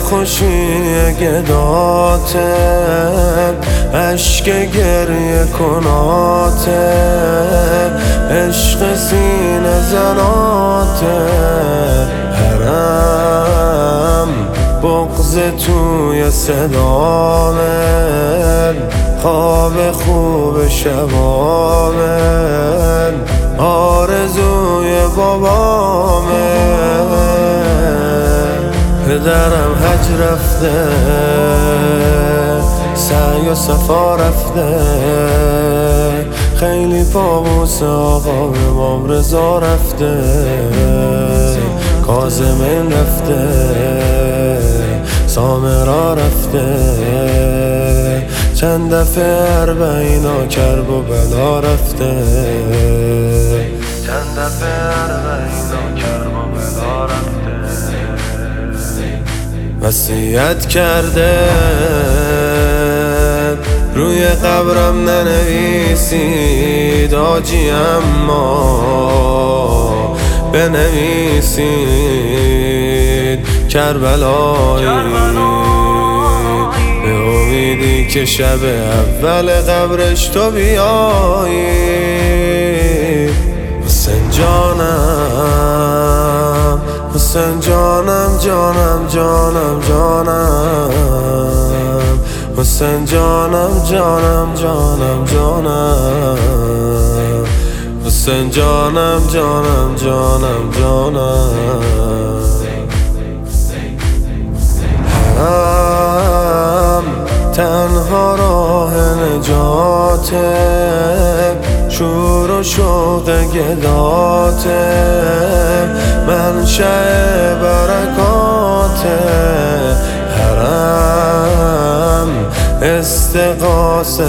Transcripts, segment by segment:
خوشی گداته، عشق گریه کناته، عشق سینه زناته، حرم بغض توی صدامه، خواب خوب شبامه، آرزوی بابامه. پدرم حج رفته، سعی و صفا رفته، خیلی پابوس آقا امام رضا رفته، کاظمین رفته، سامرا رفته، چند دفعه اربعینا کرب و بلا رفته، چند دفعه اربعینا کرب و بلا رفته. وصیت کرده روی قبرم ننویسید آجی، اما بنویسید کربلایی، به امیدی که شب اول قبرش تو بیایی. حسین جانم، حسین جانم، جانم جانم جانم، حسین جانم جانم جانم جانم، حسین جانم جانم جانم جانم. حرم تنها راه نجاته، شور و شوق گداته، منشأ برکاته، حرم استغاثه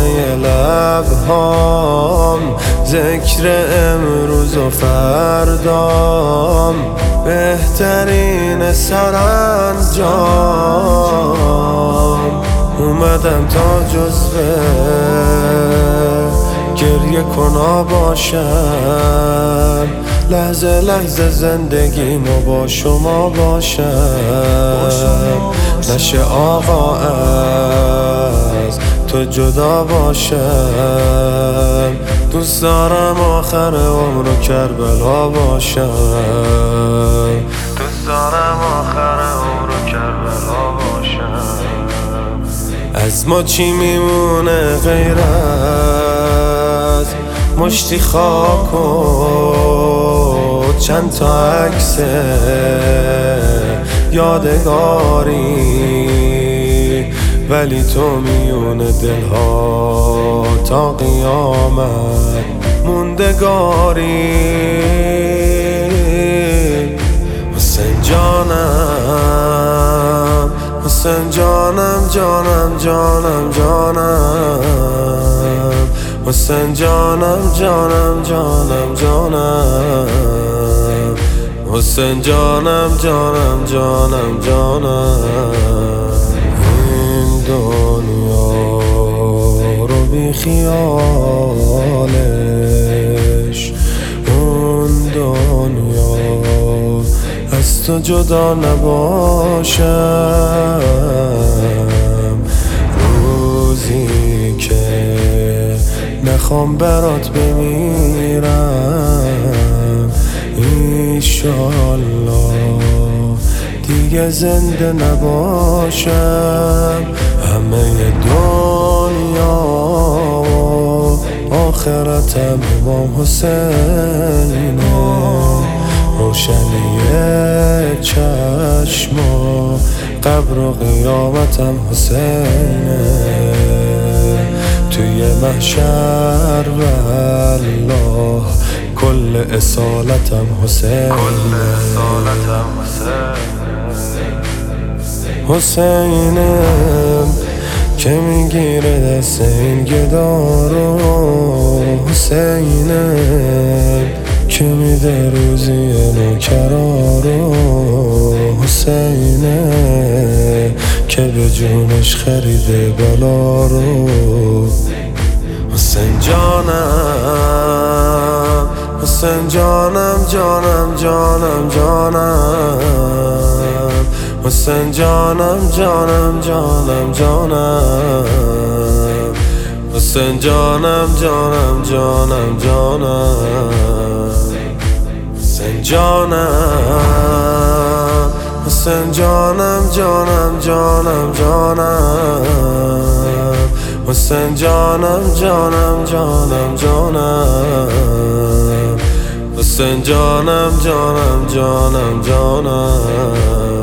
لبهام، ذکر امروز و فردام، بهترین سرانجام. اومدم تا جزوه گریه کنا باشم، لحظه لحظه زندگیمو با شما باشم، نشه آقا از تو جدا باشم، دوست دارم آخر عمرو کربلا باشم، دوست دارم آخر عمرو کربلا باشم. از ما چی میمونه غیر از مشتی خاک و چند تا عکس یادگاری، ولی تو میون دلها تا قیامت موندگاری. حسین جانم، حسین جانم، جانم جانم جانم، حسین جانم جانم جانم جانم، حسین جانم جانم جانم جانم. این دنیا رو بی خیالش، اون دنیا از تو جدا نباشم، روزی که نخوام برات بمیرم، ایشالله دیگه زنده نباشم. همه دنیا و آخرتم امام حسینه، روشنی چشم و قبر و قیامتم حسینه، توی محشر والله کل اصالتم حسینه، حسینم که میگیره دست این گدارو، حسینم که میده روزی نوکرارو، حسینه که به جونش خریده بلا رو. حسین جانم، حسین جانم، جانم جانم جانم، حسین جانم جانم جانم جانم حسین جانم جانم جانم جانم حسین جانم حسین جانم جانم جانم جانم حسین جانم جانم جانم جانم حسین جانم جانم جانم جانم